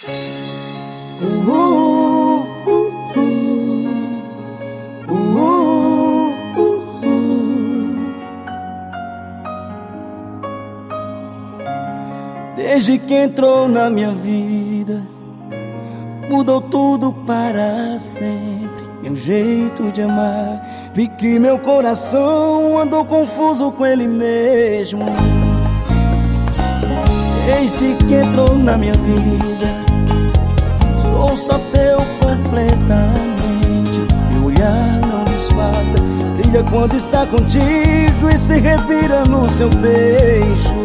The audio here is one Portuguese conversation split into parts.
uh, uh, uh, uh, Desde que entrou na minha vida, mudou tudo para sempre. Meu jeito de amar, vi que meu coração andou confuso com ele mesmo. Desde que entrou na minha vida, sou só teu completamente. Meu olhar não disfarça, brilha quando está contigo e se revira no seu beijo.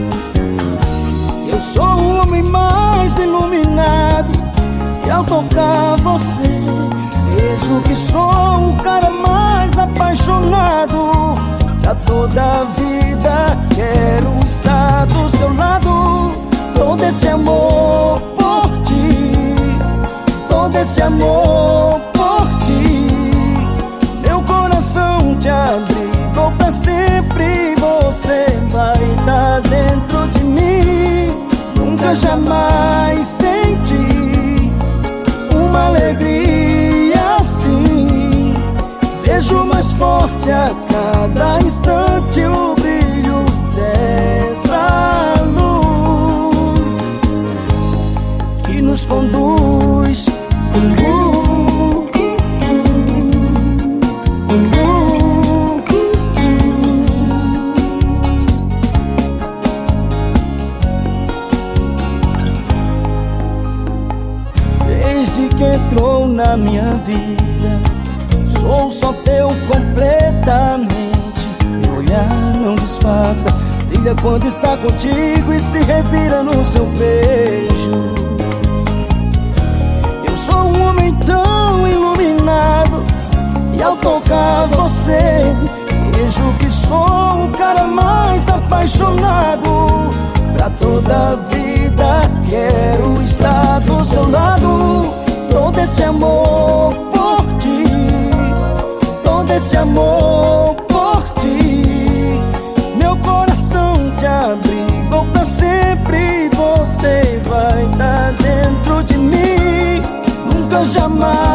Eu sou o homem mais iluminado, e ao tocar você vejo que sou o cara mais apaixonado. Pra toda a vida quero estar do seu lado. Todo esse amor por ti, todo esse amor por ti. Meu coração te abrigou pra sempre. Você vai estar dentro de mim. Nunca jamais senti uma alegria assim. Vejo mais forte a cada instante o brilho dessa luz que nos conduz. Desde que entrou na minha vida, sou só teu completamente. Meu olhar não disfarça, brilha quando está contigo e se revira no seu beijo. Eu sou um homem tão iluminado, e ao tocar você vejo que sou o cara mais apaixonado. Pra toda a vida quero estar do seu lado. Todo esse amor por ti, todo esse amor por ti. Meu coração te abrigou pra sempre. Você vai estar dentro de mim. Nunca jamais